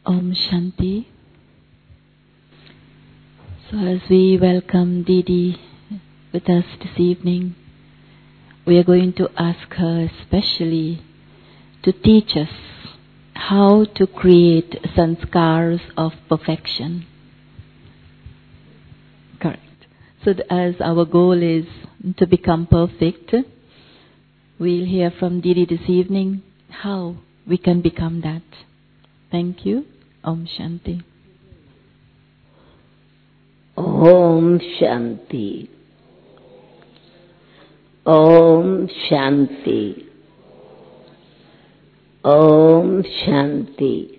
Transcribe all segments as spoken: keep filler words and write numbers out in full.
Om Shanti. So as we welcome Didi with us this evening, we are going to ask her especially to teach us how to create sanskars of perfection. Correct. So as our goal is to become perfect, we'll hear from Didi this evening how we can become that. Thank you. Om Shanti. Om Shanti. Om Shanti. Om Shanti.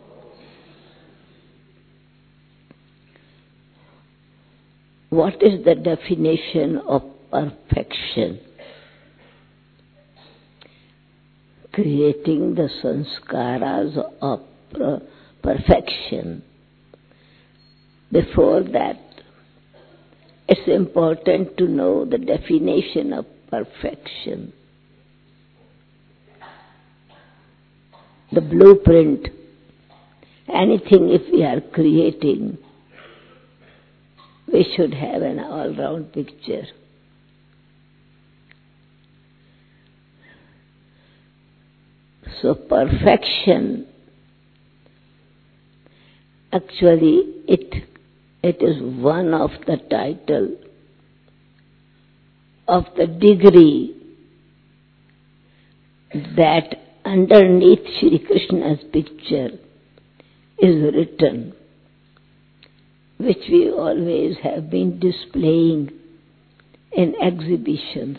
What is the definition of perfection? Creating the sanskaras of perfection. Before that, it's important to know the definition of perfection. The blueprint, anything if we are creating, we should have an all-round picture. So perfection, actually it it is one of the title of the degree that underneath Shri Krishna's picture is written, which we always have been displaying in exhibitions.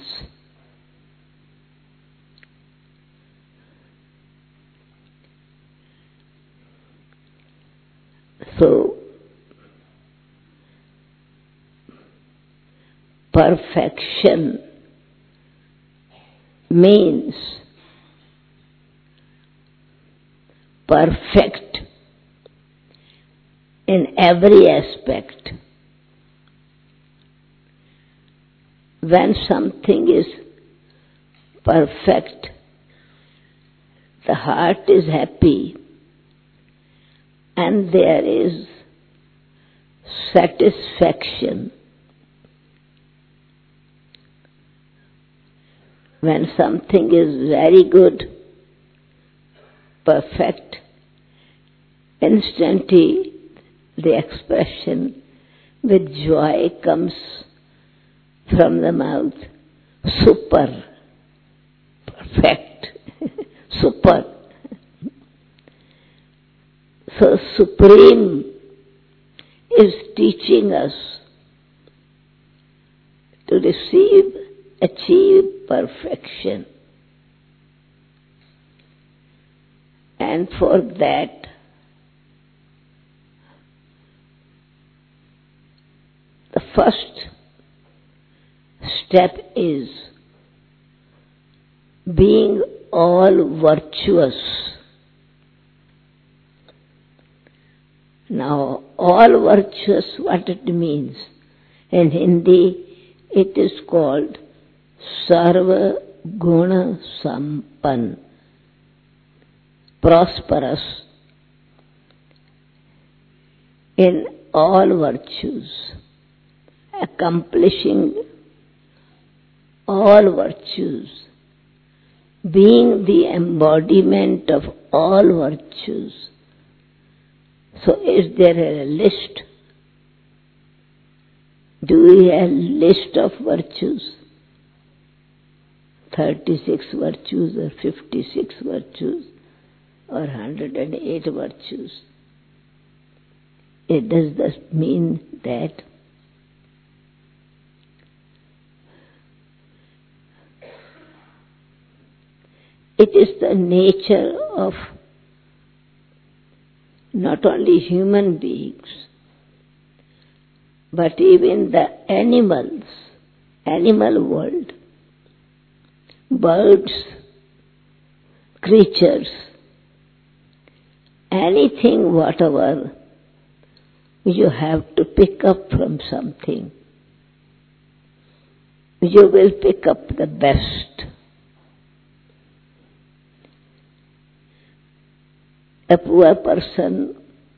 So, perfection means perfect in every aspect. When something is perfect, the heart is happy and there is satisfaction. When something is very good, perfect, instantly the expression with joy comes from the mouth. Super, perfect, super. So Supreme is teaching us to receive, achieve perfection. And for that, the first step is being all virtuous. Now, all virtuous, what it means? In Hindi, it is called Sarva Guna Sampan, prosperous in all virtues, accomplishing all virtues, being the embodiment of all virtues. So is there a list? Do we have a list of virtues? thirty-six virtues or fifty-six virtues or one hundred eight virtues? It does this mean that it is the nature of not only human beings, but even the animals, animal world, birds, creatures, anything, whatever, you have to pick up from something. You will pick up the best. a poor person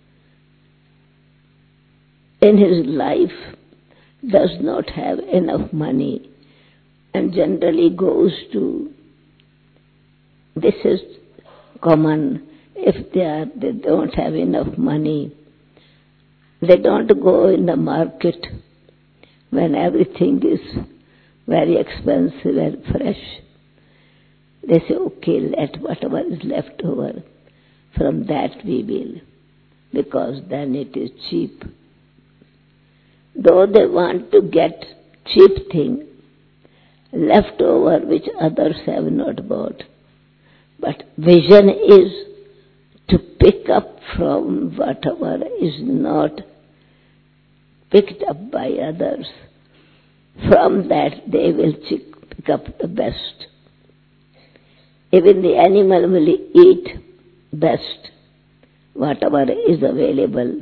in his life does not have enough money and generally goes to, this is common, if they are, they don't have enough money, they don't go in the market when everything is very expensive and fresh. They say, okay, let whatever is left over, from that we will, because then it is cheap. Though they want to get cheap thing, left over which others have not bought. But vision is to pick up from whatever is not picked up by others. From that they will pick up the best. Even the animal will eat best, whatever is available.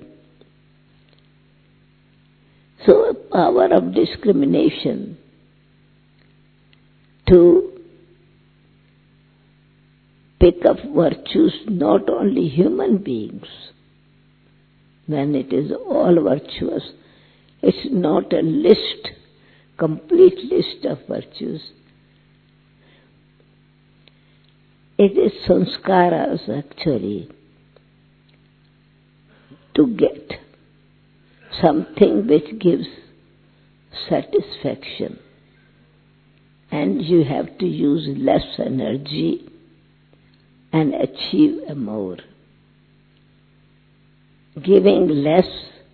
So, power of discrimination to pick up virtues, not only human beings, when it is all virtuous. It's not a list, complete list of virtues. It is sanskaras actually, to get something which gives satisfaction, and you have to use less energy and achieve more. Giving less,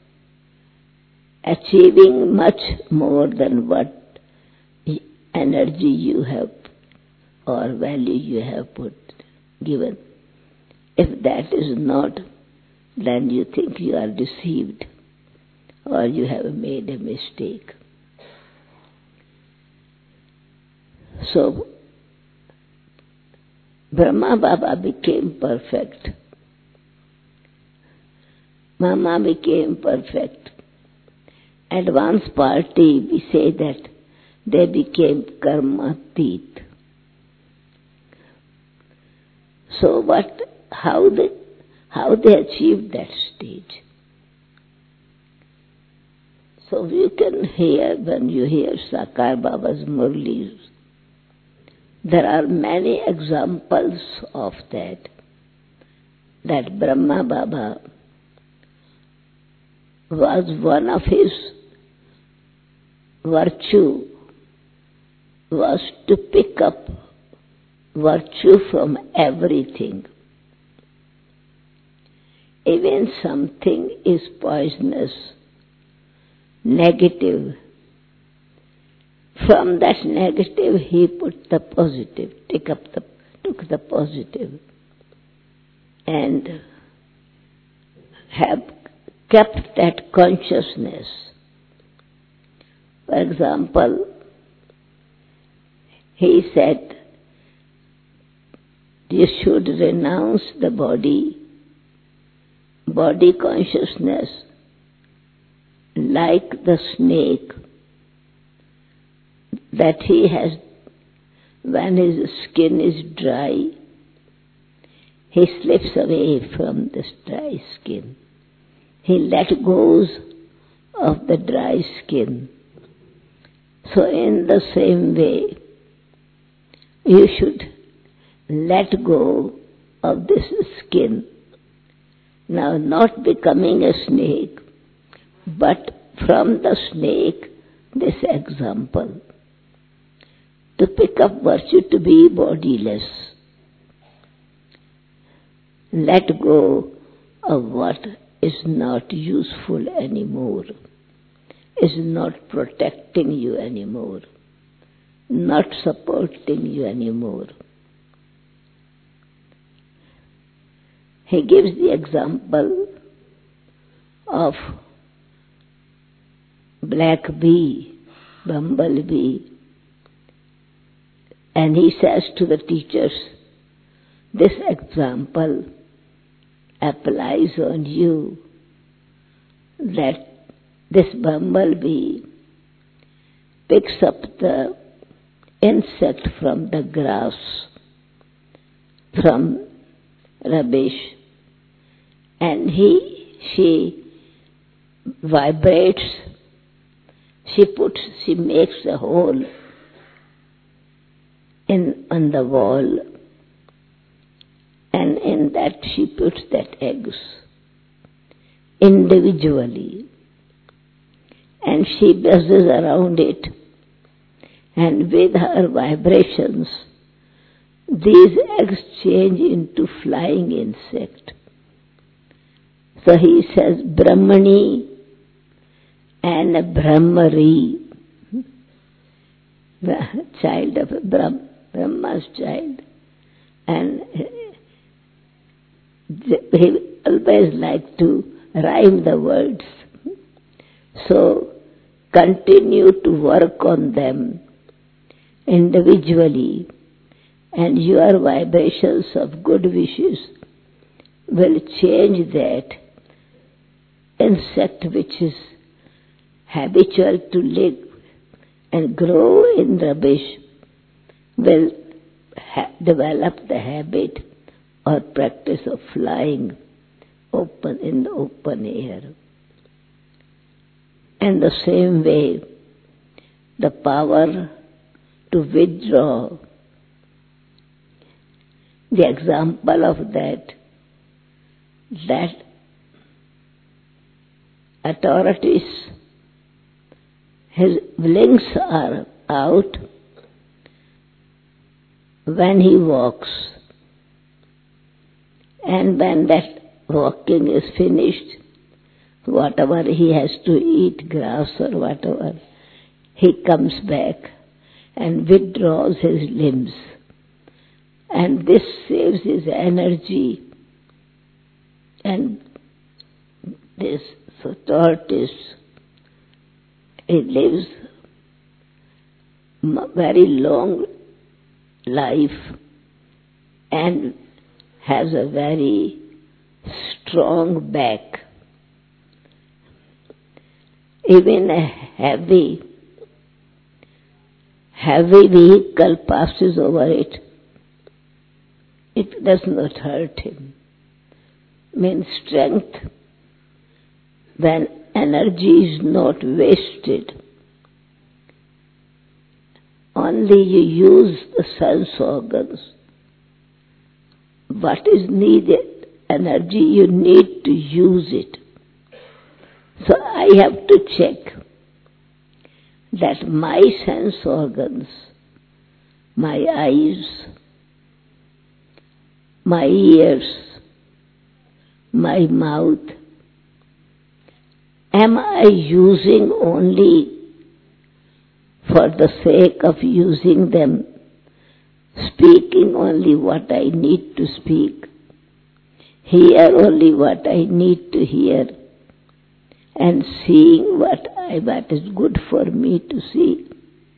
achieving much more than what energy you have or value you have put, given. If that is not, then you think you are deceived or you have made a mistake. So, Brahma Baba became perfect. Mama became perfect. Advanced party, we say that they became karmatit. So what, how they, how they achieved that stage? So you can hear, when you hear Sakar Baba's Murlis, there are many examples of that, that Brahma Baba was one of his virtue was to pick up virtue from everything. Even something is poisonous, negative, from that negative he put the positive, took up the, took the positive, and have kept that consciousness. For example, he said, you should renounce the body, body consciousness, like the snake, that he has, when his skin is dry, he slips away from this dry skin. He let go of the dry skin. So in the same way, you should let go of this skin. Now, not becoming a snake, but from the snake, this example. To pick up virtue, to be bodiless. Let go of what is not useful anymore, is not protecting you anymore, not supporting you anymore. He gives the example of black bee, bumblebee, and he says to the teachers, this example applies on you, that this bumblebee picks up the insect from the grass, from rubbish, and he, she vibrates, she puts, she makes a hole in on the wall, and in that she puts that eggs individually, and she buzzes around it, and with her vibrations these eggs change into flying insect. So he says Brahmani and Brahmari, the child of Brahm, Brahma's child. And he always liked to rhyme the words. So continue to work on them individually, and your vibrations of good wishes will change that insect which is habitual to live and grow in rubbish, will ha- develop the habit or practice of flying open in the open air. In the same way, the power to withdraw, the example of that, that authorities, his wings are out when he walks, and when that walking is finished, whatever he has to eat, grass or whatever, he comes back and withdraws his limbs. And this saves his energy. And this so tortoise, he lives a very long life and has a very strong back. Even a heavy, heavy vehicle passes over it, it does not hurt him. Means strength, when energy is not wasted, only you use the sense organs. What is needed, energy, you need to use it. So I have to check that my sense organs, my eyes, my ears, my mouth, am I using only for the sake of using them, speaking only what I need to speak, hear only what I need to hear, and seeing what I, what is good for me to see?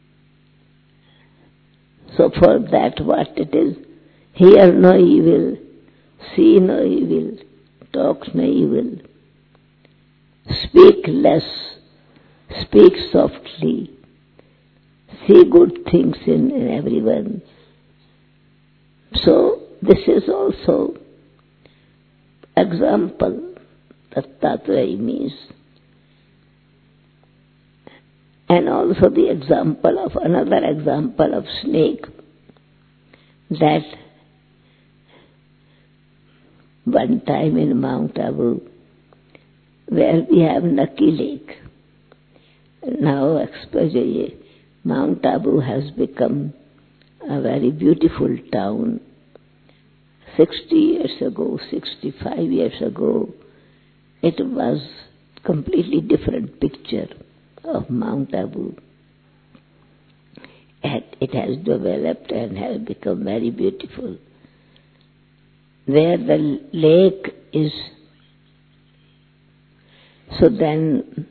So for that, what it is, hear no evil, see no evil, talk no evil, speak less, speak softly, see good things in, in everyone. So this is also example that Tattva means. And also the example of, another example of snake, that one time in Mount Abu, where we have Naki Lake, now exposure, Mount Abu has become a very beautiful town. Sixty years ago, sixty-five years ago, it was completely different picture of Mount Abu. And it has developed and has become very beautiful. Where the lake is, so then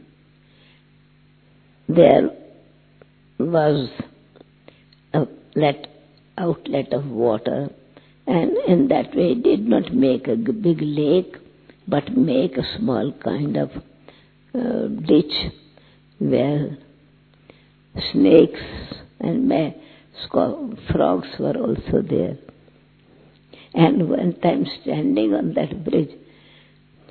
there was a let outlet of water, and in that way did not make a big lake, but make a small kind of uh, ditch where snakes and frogs were also there. And one time standing on that bridge,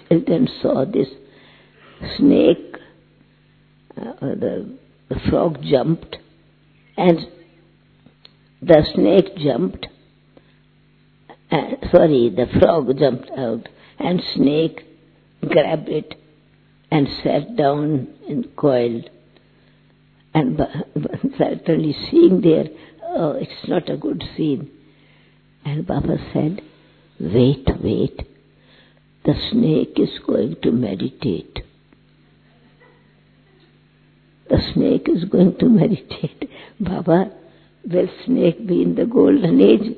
children saw this snake, uh, the, the frog jumped, and the snake jumped, uh, sorry, the frog jumped out, and snake grabbed it and sat down and coiled. And certainly seeing there, oh, it's not a good scene. And Baba said, wait, wait, the snake is going to meditate. The snake is going to meditate. Baba, will snake be in the golden age?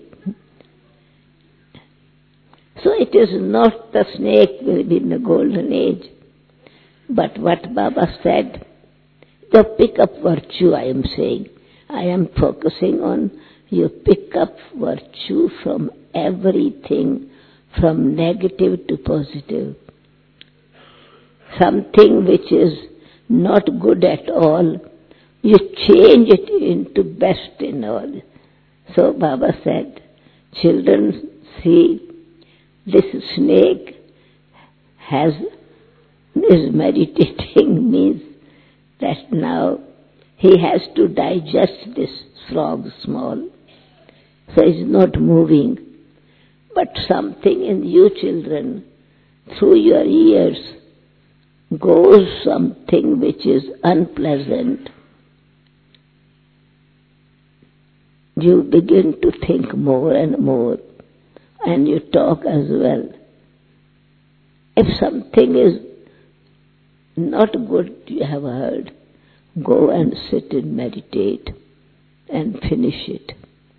So it is not the snake will be in the golden age. But what Baba said, the pick up virtue I am saying. I am focusing on you pick up virtue from everything, from negative to positive. Something which is not good at all, you change it into best in all. So Baba said, children, see, this snake has is meditating means that now he has to digest this frog small. So he's not moving. But something in you children, through your ears, goes something which is unpleasant. You begin to think more and more, and you talk as well. If something is not good you have heard, go and sit and meditate and finish it.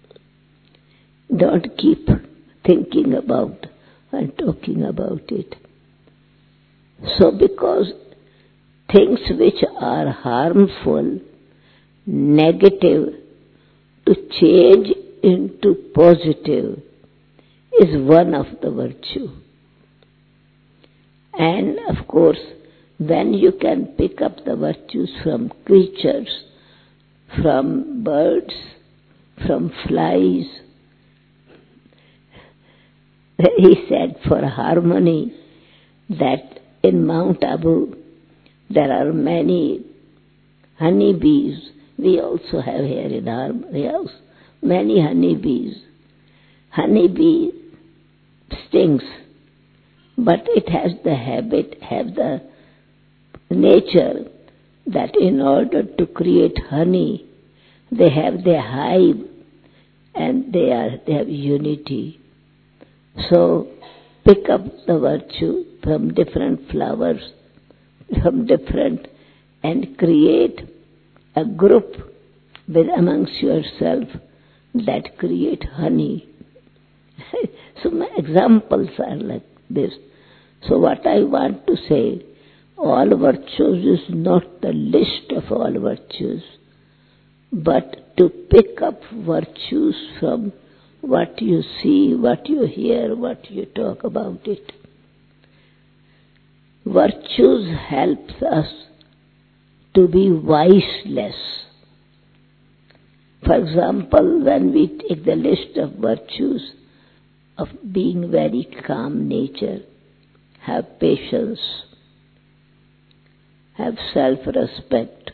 Don't keep thinking about and talking about it. So because things which are harmful, negative, to change into positive is one of the virtue. And of course, when you can pick up the virtues from creatures, from birds, from flies, he said for harmony that in Mount Abu there are many honeybees. We also have here in our house many honeybees. Honeybee stings, but it has the habit, have the nature that in order to create honey, they have their hive and they are they have unity. So pick up the virtue from different flowers, from different, and create a group with amongst yourself that create honey. So my examples are like this. So what I want to say, all virtues is not the list of all virtues, but to pick up virtues from what you see, what you hear, what you talk about it. Virtues helps us to be wiseless. For example, when we take the list of virtues of being very calm nature, have patience, have self-respect,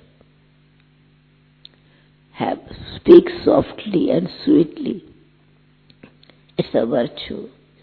have speak softly and sweetly. It's a virtue.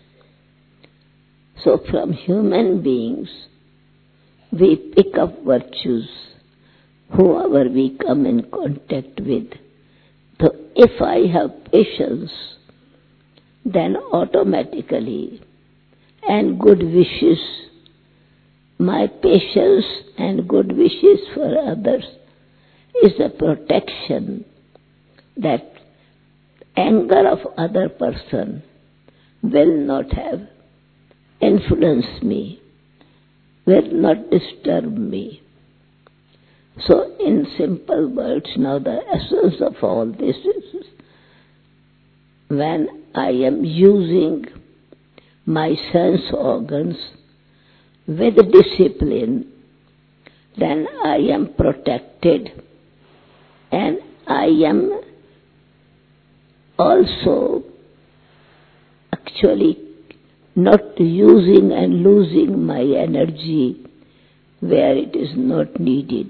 So from human beings, we pick up virtues, whoever we come in contact with. So if I have patience, then automatically, and good wishes, my patience and good wishes for others is a protection that anger of other person will not have influenced me, will not disturb me. So in simple words, now the essence of all this is when I am using my sense organs with discipline, then I am protected and I am also actually not using and losing my energy where it is not needed.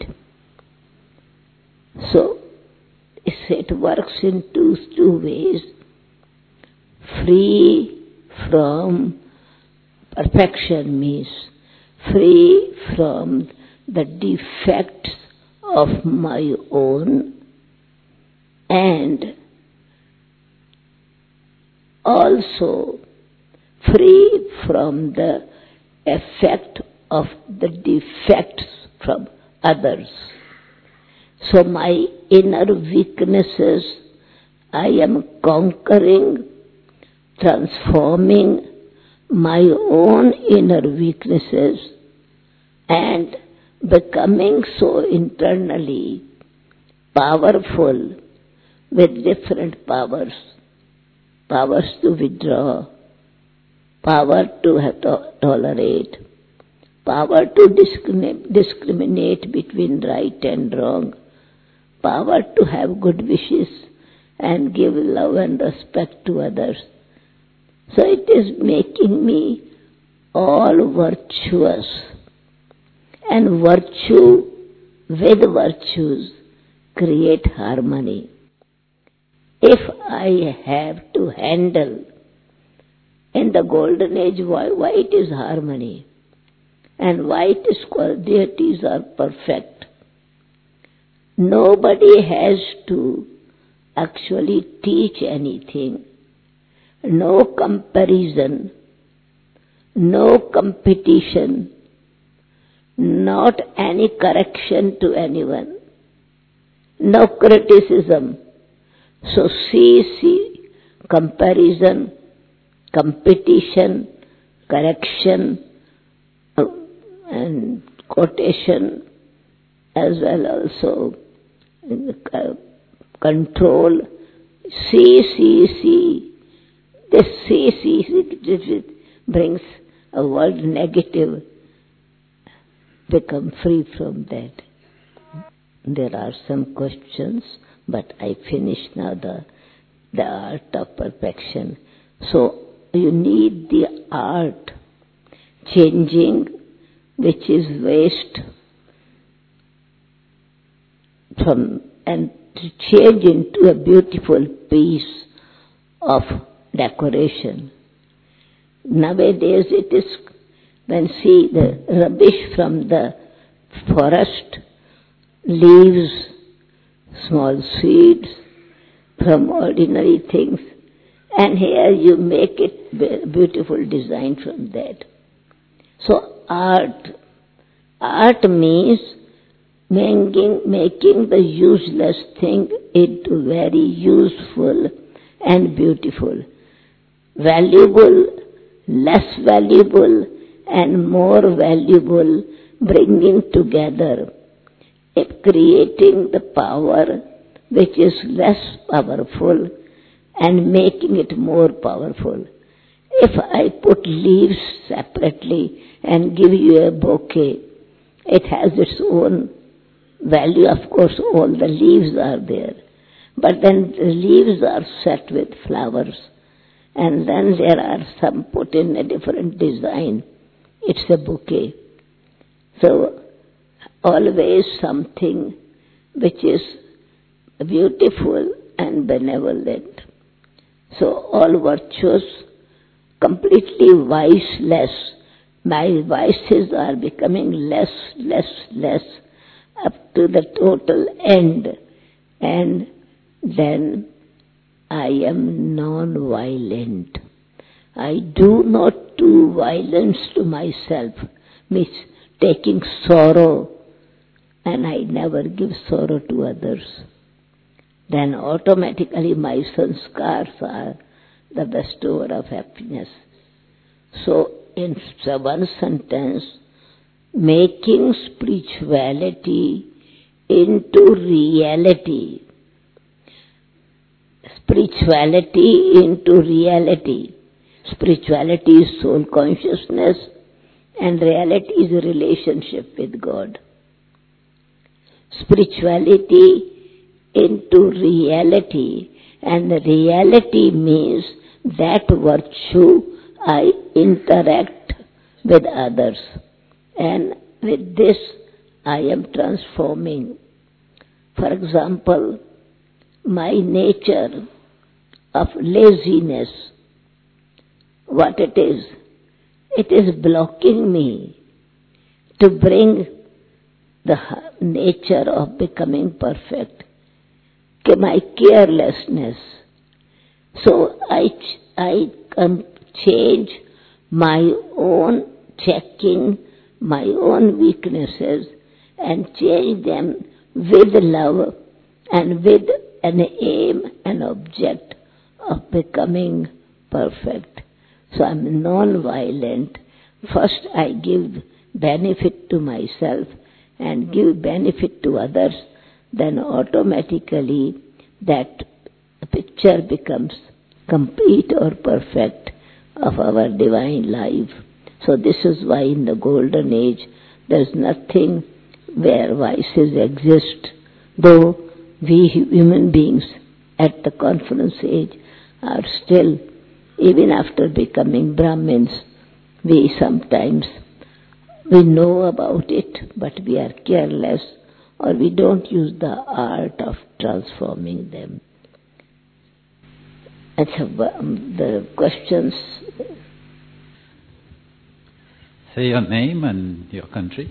So, it works in two, two ways. Free from perfection means free from the defects of my own, and also free from the effect of the defects from others. So my inner weaknesses I am conquering, transforming my own inner weaknesses and becoming so internally powerful with different powers. Powers to withdraw, power to have to tolerate, power to discriminate, discriminate between right and wrong, power to have good wishes and give love and respect to others. So it is making me all virtuous. And virtue with virtues create harmony. If I have to handle, in the golden age, white is harmony, and white is called deities are perfect. Nobody has to actually teach anything. No comparison, no competition, not any correction to anyone, no criticism. So see, see, comparison, competition, correction, uh, and quotation, as well also uh, control. See, see, see. This see, see, see brings a word negative. Become free from that. There are some questions, but I finish now the, the art of perfection. So you need the art changing, which is waste, from and to change into a beautiful piece of decoration. Nowadays it is, when see the rubbish from the forest, leaves, small seeds, from ordinary things, and here you make it beautiful design from that. So art, art means making, making the useless thing into very useful and beautiful, valuable, less valuable, and more valuable, bringing together, creating the power which is less powerful and making it more powerful. If I put leaves separately and give you a bouquet, it has its own value. Of course, all the leaves are there. But then the leaves are set with flowers. And then there are some put in a different design. It's a bouquet. So, always something which is beautiful and benevolent. So, all virtues, completely viceless. My vices are becoming less, less, less, up to the total end. And then I am non-violent. I do not do violence to myself, means taking sorrow, and I never give sorrow to others. Then automatically my sanskars are the bestower of happiness. So in one sentence, making spirituality into reality. Spirituality into reality. Spirituality is soul consciousness and reality is a relationship with God. Spirituality into reality, and reality means that virtue I interact with others. And with this, I am transforming. For example, my nature of laziness, what it is, it is blocking me to bring the nature of becoming perfect, my carelessness. So I, I um, change my own, checking my own weaknesses and change them with love and with an aim and object of becoming perfect. So I'm non-violent. First I give benefit to myself and give benefit to others, then automatically that picture becomes complete or perfect of our divine life. So this is why in the golden age there is nothing where vices exist, though we human beings at the conference age are still, even after becoming Brahmins, we sometimes, we know about it, but we are careless or we don't use the art of transforming them. And so um, the questions. Say your name and your country.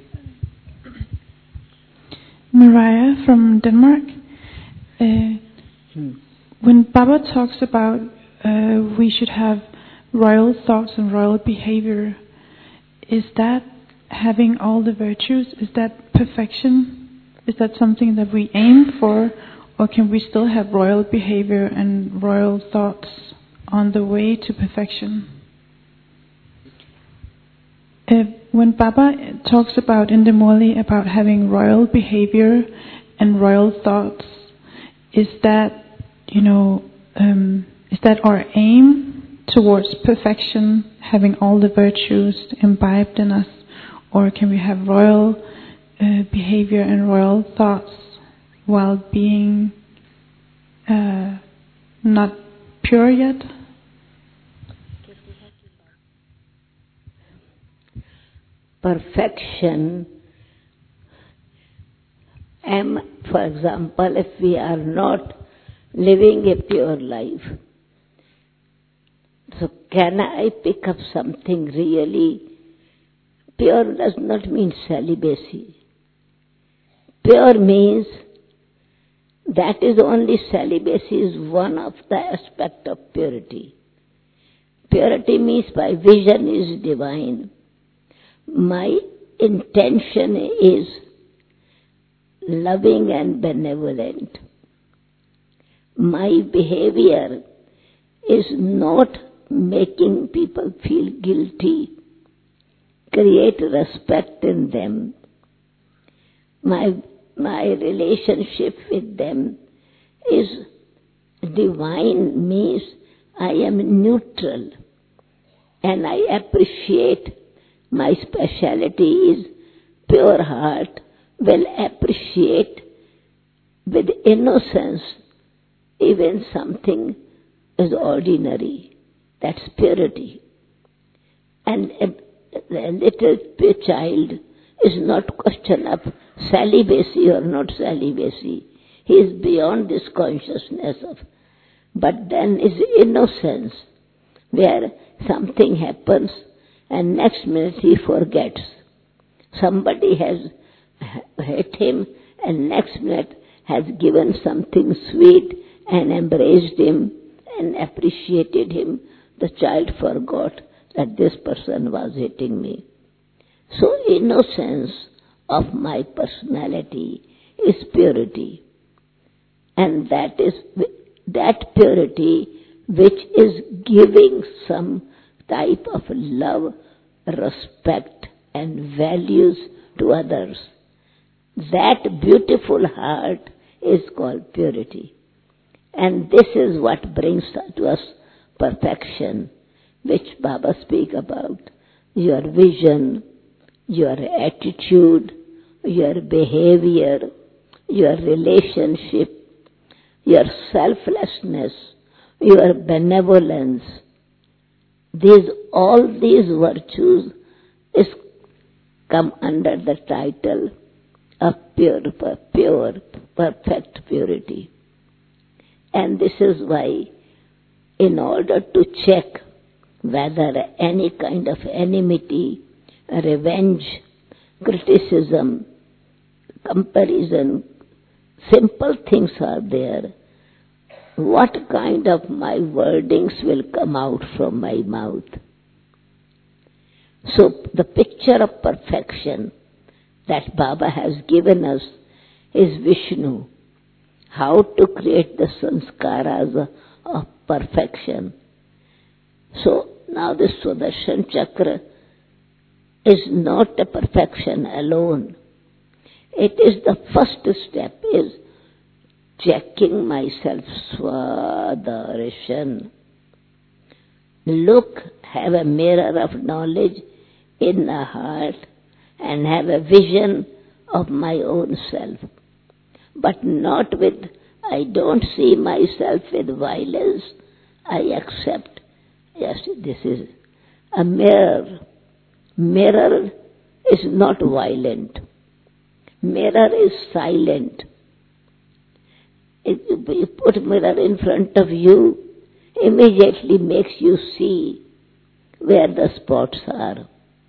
Mariah from Denmark. Uh, Hmm. when Baba talks about uh, we should have royal thoughts and royal behavior, is that having all the virtues? Is that perfection? Is that something that we aim for? Or can we still have royal behavior and royal thoughts on the way to perfection? Uh, when Baba talks about in the Murli about having royal behavior and royal thoughts, is that, you know, um, is that our aim towards perfection, having all the virtues imbibed in us, or can we have royal uh, behavior and royal thoughts while being uh, not pure yet? Perfection, am, for example, if we are not living a pure life, so can I pick up something really pure? Does not mean celibacy. Pure means that is only celibacy is one of the aspect of purity. Purity means my vision is divine. My intention is loving and benevolent. My behavior is not making people feel guilty, create respect in them. My, my relationship with them is divine, means I am neutral and I appreciate. My speciality is pure heart, will appreciate with innocence even something is ordinary. That's purity. And a, a little child is not question of celibacy or not celibacy. He is beyond this consciousness of. But then is innocence, where something happens and next minute he forgets. Somebody has hit him and next minute has given something sweet and embraced him and appreciated him. The child forgot that this person was hitting me. So innocence of my personality is purity. And that is that purity which is giving some type of love, respect and values to others. That beautiful heart is called purity. And this is what brings to us perfection, which Baba speak about. Your vision, your attitude, your behavior, your relationship, your selflessness, your benevolence. these, all these virtues is come under the title of pure, pure, perfect purity. And this is why, in order to check whether any kind of enmity, revenge, criticism, comparison, simple things are there, what kind of my wordings will come out from my mouth? So the picture of perfection that Baba has given us is Vishnu. How to create the sanskaras of perfection. So now this Sudarshan Chakra is not a perfection alone. It is the first step, is checking myself, Swadarshan. Look, have a mirror of knowledge in the heart and have a vision of my own self. But not with, I don't see myself with violence, I accept. Yes, this is a mirror. Mirror is not violent. Mirror is silent. If you put mirror in front of you, immediately makes you see where the spots are.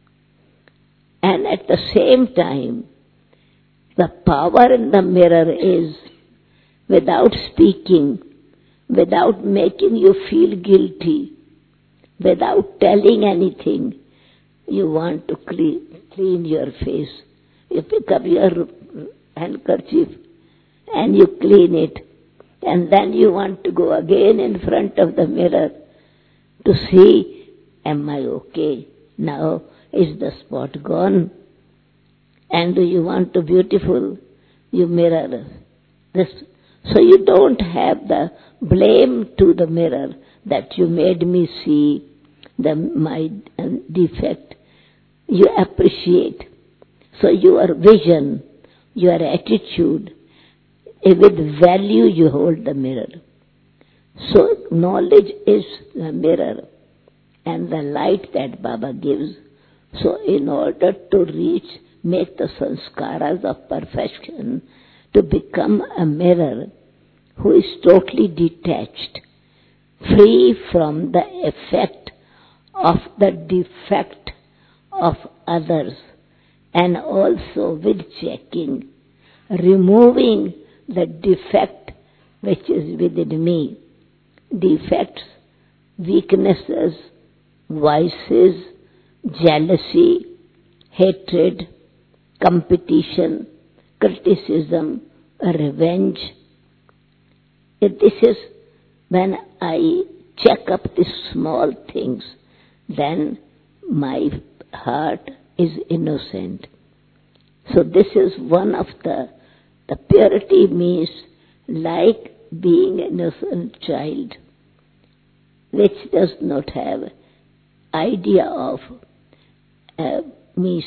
And at the same time, the power in the mirror is, without speaking, without making you feel guilty, without telling anything, you want to clean, clean your face. You pick up your handkerchief and you clean it. And then you want to go again in front of the mirror to see, am I okay? Now, is the spot gone? And do you want to beautiful? You mirror this. So you don't have the blame to the mirror that you made me see the my defect. You appreciate. So your vision, your attitude, with value you hold the mirror. So knowledge is the mirror and the light that Baba gives. So in order to reach, make the sanskaras of perfection, to become a mirror who is totally detached, free from the effect of the defect of others, and also with checking, removing the defect which is within me. Defects, weaknesses, vices, jealousy, hatred, competition, criticism, revenge. If this is when I check up these small things, then my heart is innocent. So this is one of the, the purity means like being an innocent child which does not have idea of uh, means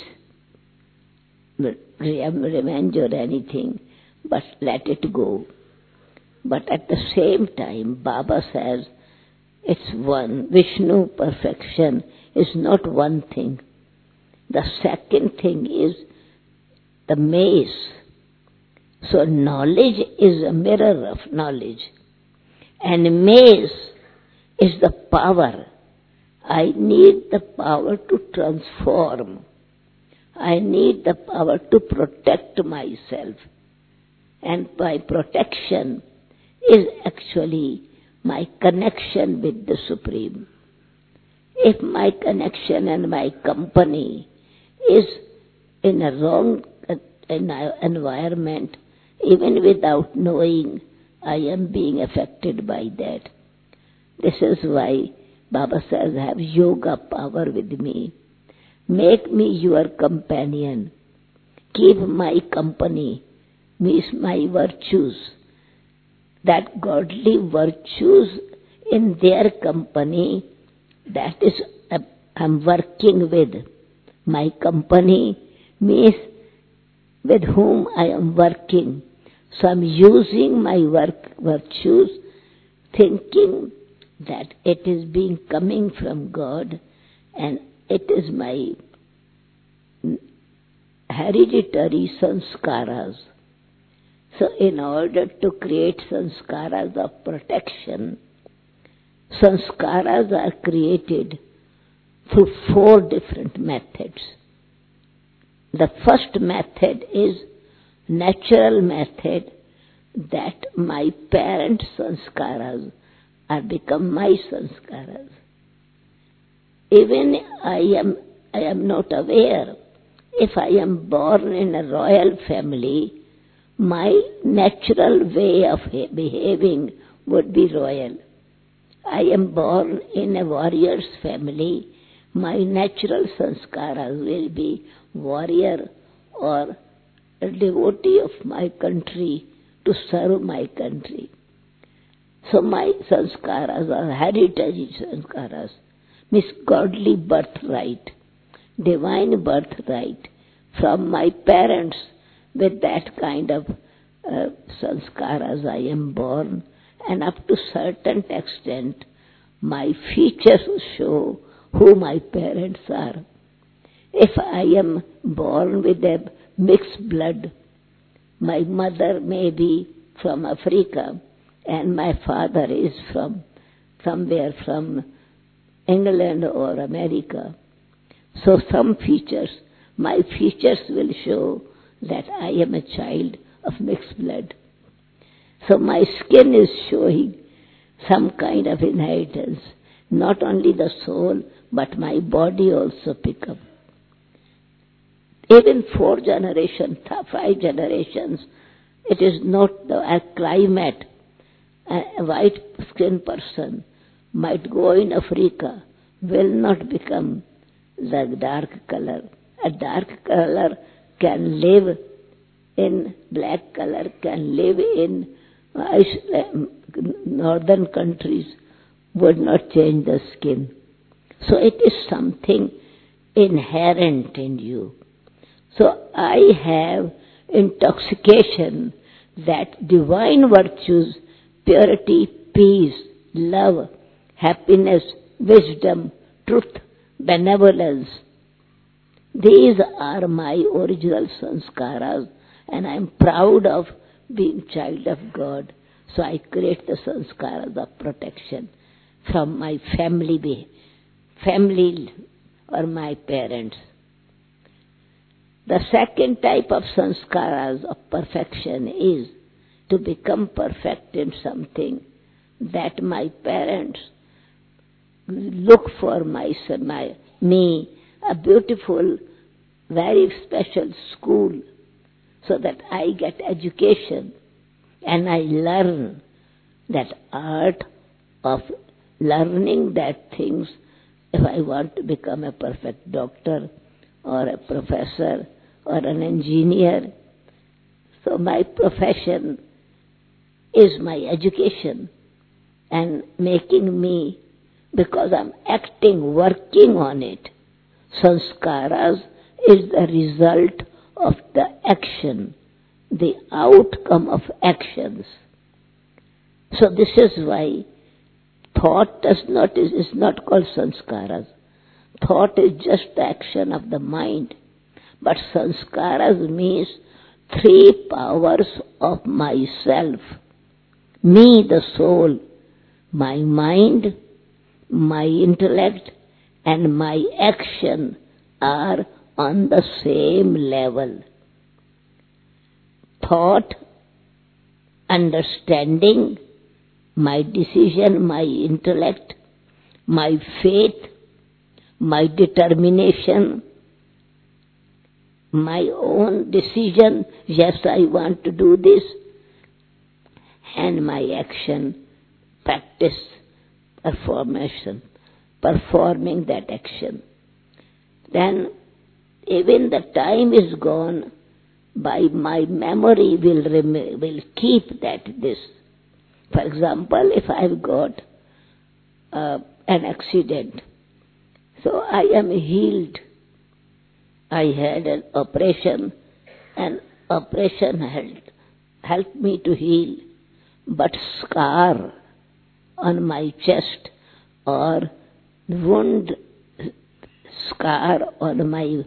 revenge or anything, but let it go. But at the same time, Baba says, it's one. Vishnu perfection is not one thing. The second thing is the maze. So knowledge is a mirror of knowledge. And maze is the power. I need the power to transform. I need the power to protect myself. And my protection is actually my connection with the Supreme. If my connection and my company is in a wrong environment, even without knowing, I am being affected by that. This is why Baba says, have yoga power with me. Make me your companion. Keep my company, means my virtues. That godly virtues in their company, that is, uh, I'm working with. My company means with whom I am working. So I'm using my work virtues, thinking that it is being coming from God, and it is my hereditary sanskaras. So in order to create sanskaras of protection, sanskaras are created through four different methods. The first method is natural method, that my parents' sanskaras are become my sanskaras. Even I am I am not aware. If I am born in a royal family, my natural way of behaving would be royal. I am born in a warrior's family, my natural sanskaras will be warrior or a devotee of my country to serve my country. So my sanskaras are hereditary sanskaras, means godly birthright, divine birthright from my parents. With that kind of uh, sanskaras I am born, and up to certain extent my features show who my parents are. If I am born with a mixed blood, my mother may be from Africa and my father is from somewhere from England or America. So some features, my features will show that I am a child of mixed blood. So my skin is showing some kind of inheritance. Not only the soul, but my body also pick up. Even four generations, five generations, it is not the a climate. A white skinned person might go in Africa, will not become the dark color. A dark color can live in, black color can live in northern countries, would not change the skin. So it is something inherent in you. So I have intoxication that divine virtues, purity, peace, love, happiness, wisdom, truth, benevolence, these are my original sanskaras, and I am proud of being child of God. So I create the sanskaras of protection from my family, family or my parents. The second type of sanskaras of perfection is to become perfect in something that my parents look for my, my me a beautiful, very special school, so that I get education and I learn that art of learning that things. If I want to become a perfect doctor or a professor or an engineer, so my profession is my education and making me, because I'm acting, working on it. Sanskaras is the result of the action, the outcome of actions. So this is why thought does not is, is not called sanskaras. Thought is just the action of the mind. But sanskaras means three powers of myself. Me, the soul, my mind, my intellect, and my action are on the same level. Thought, understanding, my decision, my intellect, my faith, my determination, my own decision, yes, I want to do this, and my action, practice, performation, performing that action. Then even the time is gone, by my memory will rem- will keep that this. For example, if I've got uh, an accident, so I am healed. I had an operation, and operation had helped me to heal. But scar on my chest or wound scar on my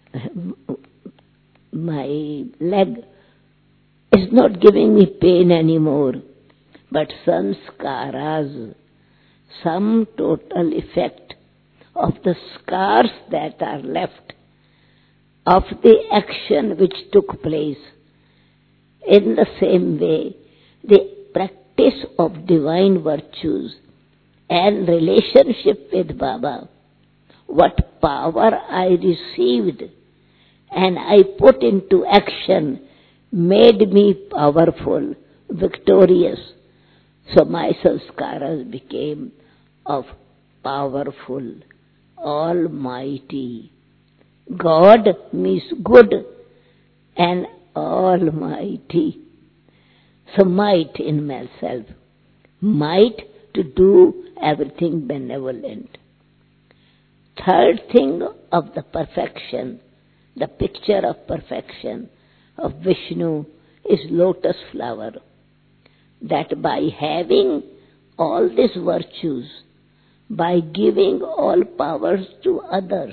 my leg is not giving me pain anymore, but sanskaras, some total effect of the scars that are left of the action which took place. In the same way, the practice of divine virtues and relationship with Baba, what power I received and I put into action, made me powerful, victorious. So my sanskaras became of powerful, almighty. God means good and almighty. So might in myself, might to do everything benevolent. Third thing of the perfection, the picture of perfection of Vishnu is lotus flower. That by having all these virtues, by giving all powers to others,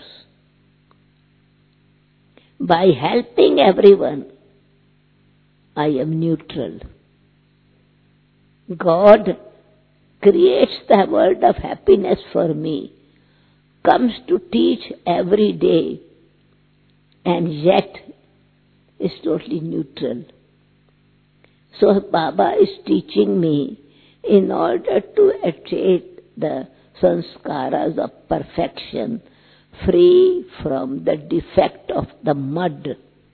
by helping everyone, I am neutral. God creates the world of happiness for me, comes to teach every day, and yet is totally neutral. So Baba is teaching me in order to achieve the sanskaras of perfection, free from the defect of the mud.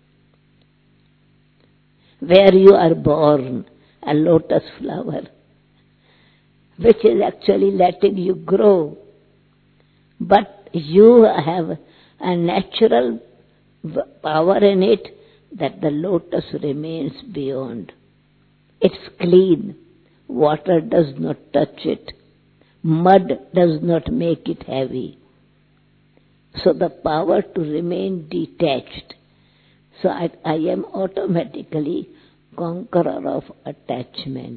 Where you are born, a lotus flower, which is actually letting you grow. But you have a natural power in it that the lotus remains beyond. It's clean. Water does not touch it. Mud does not make it heavy. So the power to remain detached. So I, I am automatically conqueror of attachment.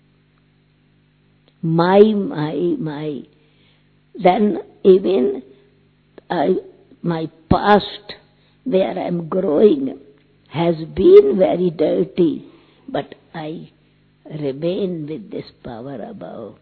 My, my, my. Then even I, my past, where I am growing, has been very dirty, but I remain with this power above.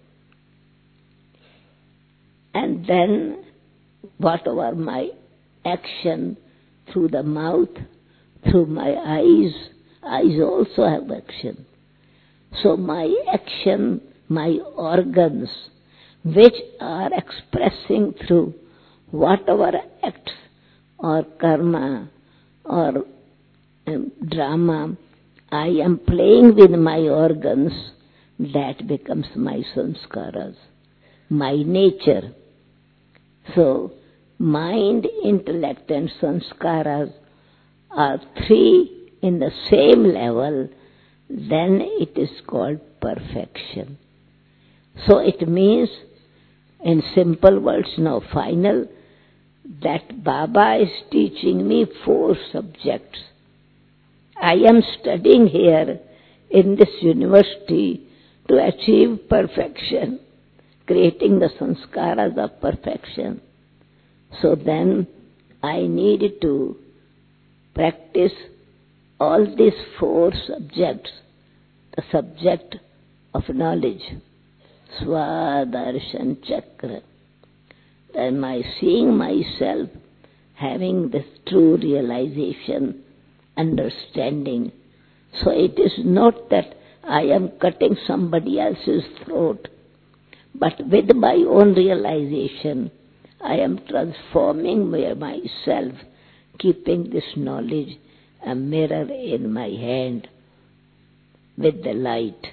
And then whatever my action through the mouth, through my eyes, eyes also have action. So my action, my organs, which are expressing through whatever acts or karma or um, drama I am playing with my organs, that becomes my sanskaras, my nature. So mind, intellect and sanskaras are three in the same level, then it is called perfection. So it means, in simple words now final, that Baba is teaching me four subjects. I am studying here in this university to achieve perfection, creating the sanskaras of perfection. So then I need to practice all these four subjects, the subject of knowledge, Swadarshan Chakra. Then my seeing myself, having this true realization, understanding. So it is not that I am cutting somebody else's throat, but with my own realization, I am transforming myself, keeping this knowledge, a mirror in my hand with the light.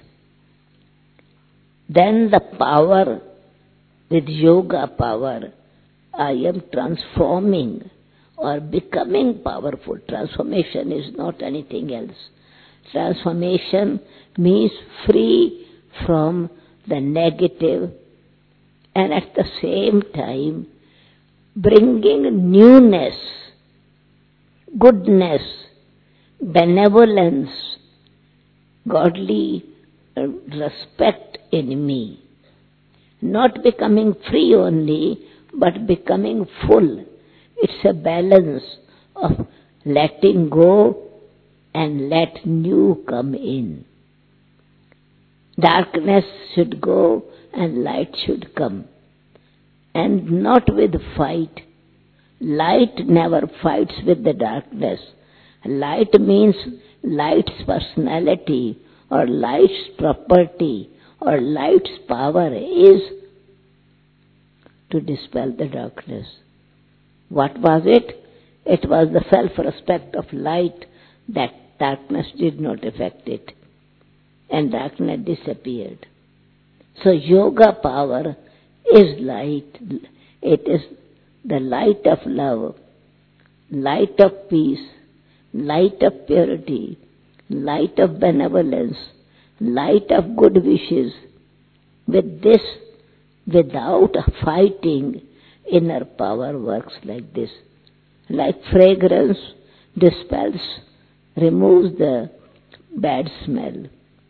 Then the power, with yoga power, I am transforming or becoming powerful. Transformation is not anything else. Transformation means free from the negative and at the same time bringing newness, goodness, benevolence, godly respect in me. Not becoming free only, but becoming full. It's a balance of letting go and let new come in. Darkness should go and light should come. And not with fight. Light never fights with the darkness. Light means light's personality or light's property or light's power is to dispel the darkness. What was it? It was the self-respect of light that darkness did not affect it. And darkness disappeared. So yoga power is light. It is the light of love, light of peace, light of purity, light of benevolence, light of good wishes. With this, without fighting, inner power works like this. Like fragrance dispels, removes the bad smell.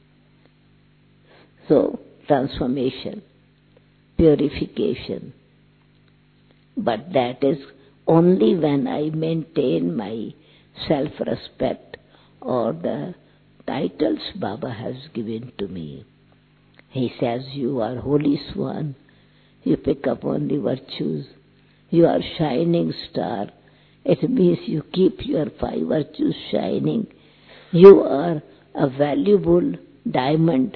So, transformation, purification. But that is only when I maintain my self-respect or the titles Baba has given to me. He says, you are holy swan, you pick up only virtues, you are shining star. It means you keep your five virtues shining. You are a valuable diamond.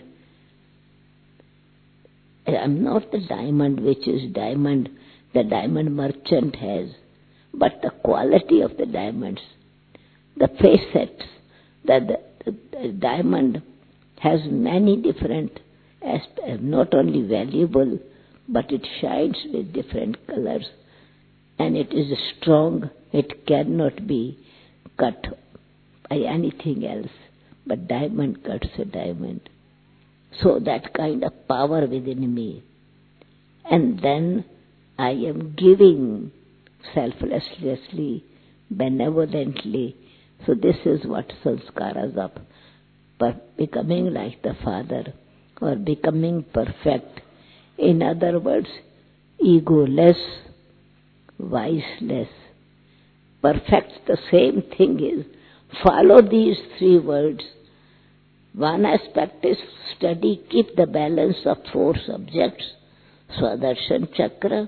I am not the diamond which is diamond the diamond merchant has, but the quality of the diamonds, the facets, that the, the, the diamond has many different aspects, not only valuable, but it shines with different colors, and it is strong. It cannot be cut by anything else, but diamond cuts a diamond. So that kind of power within me. And then I am giving selflessly, benevolently. So this is what sanskaras of but becoming like the Father or becoming perfect. In other words, egoless, viceless. Perfect, the same thing is, follow these three words. One aspect is study, keep the balance of four subjects. Swadarshan Chakra.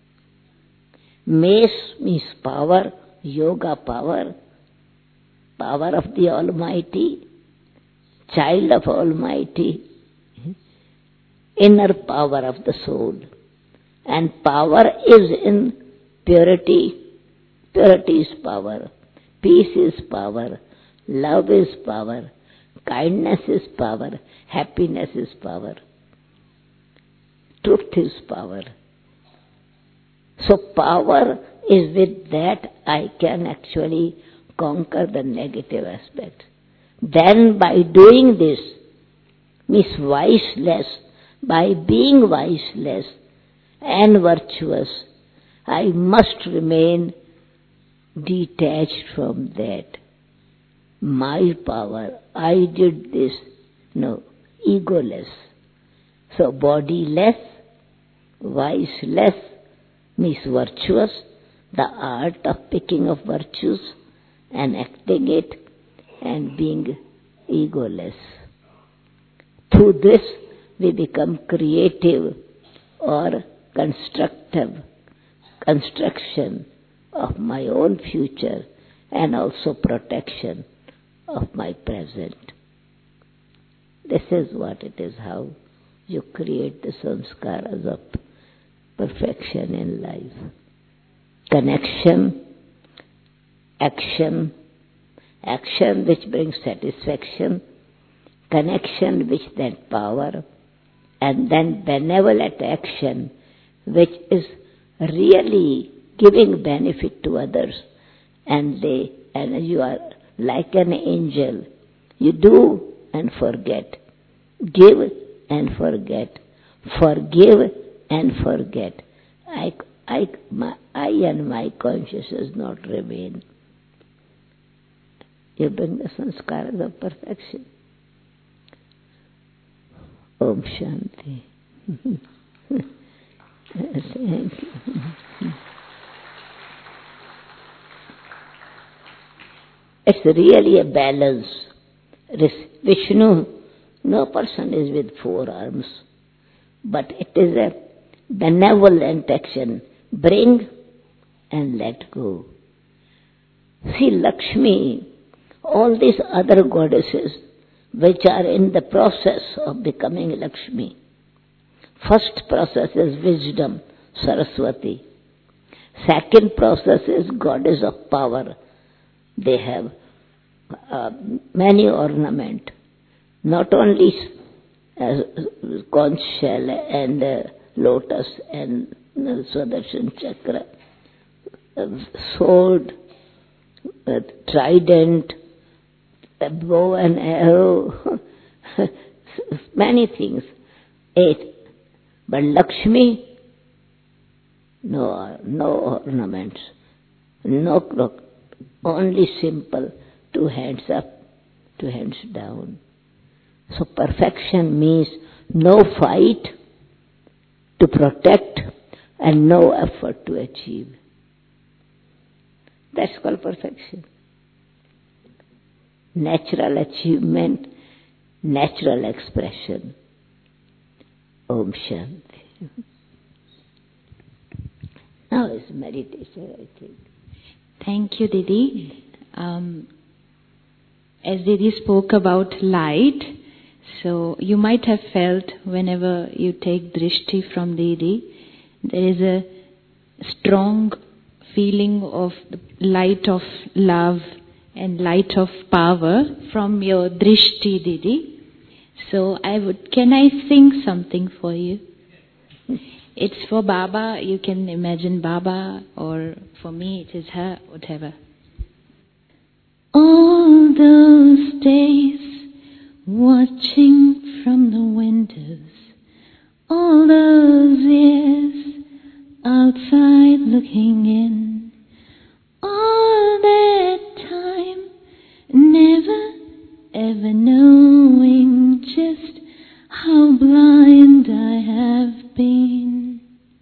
Mace means power, yoga power, power of the Almighty, child of Almighty, inner power of the soul. And power is in purity. Purity is power. Peace is power. Love is power. Kindness is power. Happiness is power. Truth is power. So power is with that I can actually conquer the negative aspect. Then by doing this, means viceless, by being viceless and virtuous, I must remain detached from that. My power, I did this. No, egoless. So bodiless, viceless means virtuous, the art of picking of virtues and acting it and being egoless. Through this we become creative or constructive, construction of my own future and also protection of my present. This is what it is, how you create the sanskaras of perfection in life. Connection, action, action which brings satisfaction, connection which then power, and then benevolent action which is really giving benefit to others, and they and you are like an angel. You do and forget, give and forget, forgive and forget. I, I, my, I and my consciousness not remain. You bring the sanskaras of perfection. Om Shanti. Thank you. It's really a balance. Vishnu, no person is with four arms, but it is a benevolent action. Bring and let go. See, Lakshmi, all these other goddesses which are in the process of becoming Lakshmi. First process is wisdom, Saraswati. Second process is goddess of power. They have uh, many ornament, not only uh, conch shell and uh, lotus and uh, Sudarshan chakra, uh, sword, uh, trident, a bow and arrow, many things. Eight. But Lakshmi, no, no ornaments, no clock. Only simple, two hands up, two hands down. So perfection means no fight to protect and no effort to achieve. That's called perfection. Natural achievement, natural expression. Om Shanti. Now is meditation, I think. Thank you, Didi. Um, as Didi spoke about light, so you might have felt whenever you take drishti from Didi, there is a strong feeling of the light of love and light of power from your drishti, Didi. So I would, can I sing something for you? It's for Baba, you can imagine Baba, or for me it is her, whatever. All those days watching from the windows, all those years outside looking in, all that time never ever knowing just how blind I have been.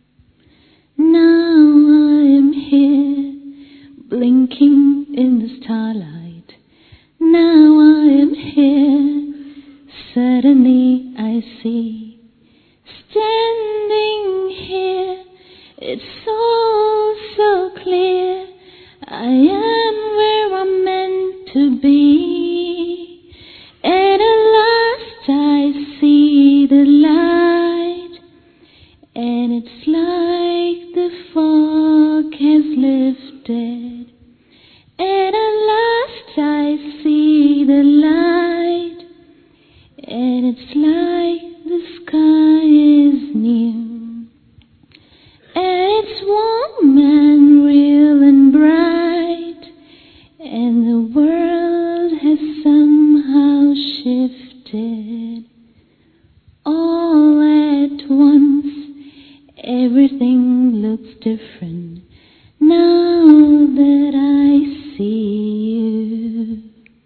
Now I am here, blinking in the starlight. Now I am here, suddenly I see. Standing here, it's so, so clear. I am where I'm meant to be. And at last I see the light. And it's like the fog has lifted. And at last I see the light. And it's like the sky is new. And it's warm and real and bright. And the world has somehow shifted. All at once, everything looks different now that I see you.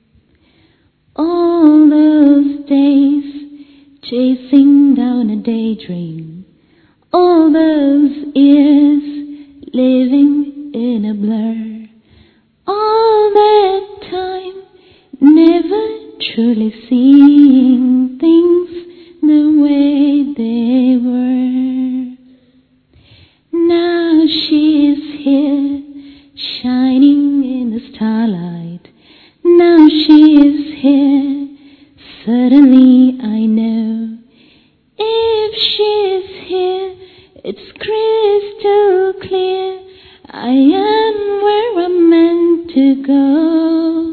All those days chasing down a daydream, all those years living in a blur, all that time never truly seeing things the way they were. Now she is here, shining in the starlight. Now she is here, suddenly I know. If she is here, it's crystal clear. I am where I'm meant to go.